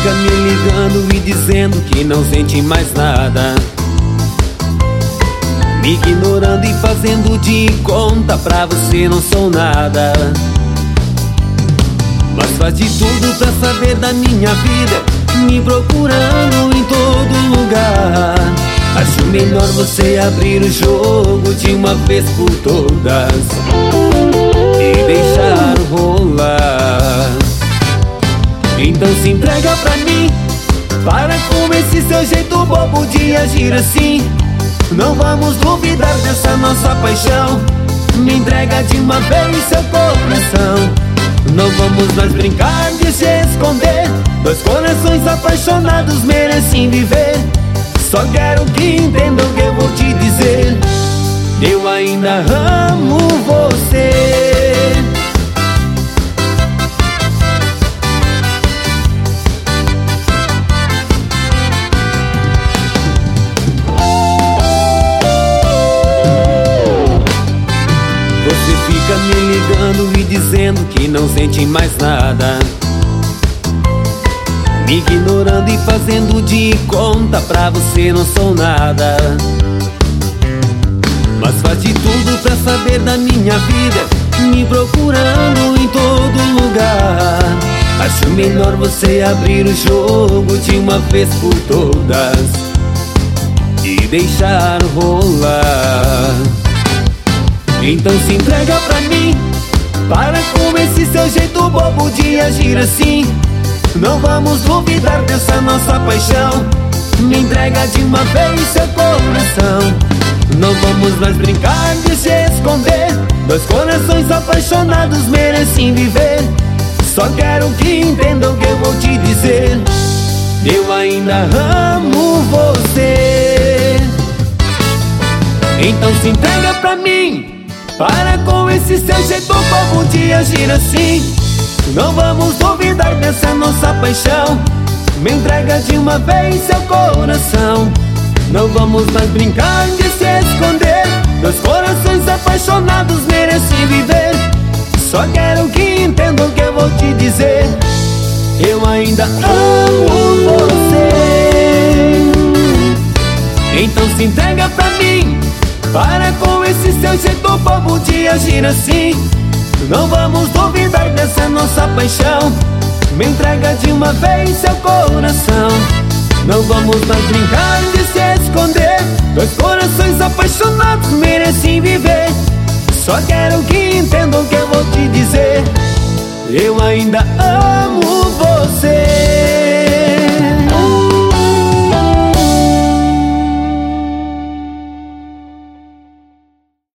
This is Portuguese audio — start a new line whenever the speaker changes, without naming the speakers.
fica me ligando e dizendo que não sente mais nada, me ignorando e fazendo de conta pra você não sou nada. Mas faz de tudo pra saber da minha vida, me procurando em todo lugar. Acho melhor você abrir o jogo de uma vez por todas e deixar rolar. Então se entrega pra mim, para com esse seu jeito bobo de agir assim. Não vamos duvidar dessa nossa paixão, me entrega de uma vez seu coração. Não vamos mais brincar de se esconder, dois corações apaixonados merecem viver. Só quero que entendam o que eu vou te dizer, eu ainda amo você. Você fica me ligando e dizendo que não sente mais nada, me ignorando e fazendo de conta pra você não sou nada. Mas faz de tudo pra saber da minha vida, me procurando em todo lugar. Acho melhor você abrir o jogo de uma vez por todas e deixar rolar. Então se entrega pra mim, para com esse seu jeito bobo de agir assim. Não vamos duvidar dessa nossa paixão, me entrega de uma vez seu coração. Não vamos mais brincar de se esconder, dois corações apaixonados merecem viver. Só quero que entendam o que eu vou te dizer, eu ainda amo você. Então se entrega pra mim, para com esse seu jeito bobo de agir assim. Não vamos duvidar dessa nossa paixão, me entrega de uma vez seu coração. Não vamos mais brincar de se esconder, dois corações apaixonados merecem viver. Só quero que entendam o que eu vou te dizer, eu ainda amo você. Então se entrega pra mim, para com esse seu jeito bobo de agir assim. Não vamos duvidar dessa nossa paixão, me entrega de uma vez seu coração. Não vamos mais brincar de se esconder, dois corações apaixonados merecem viver. Só quero que entendam o que eu vou te dizer, eu ainda amo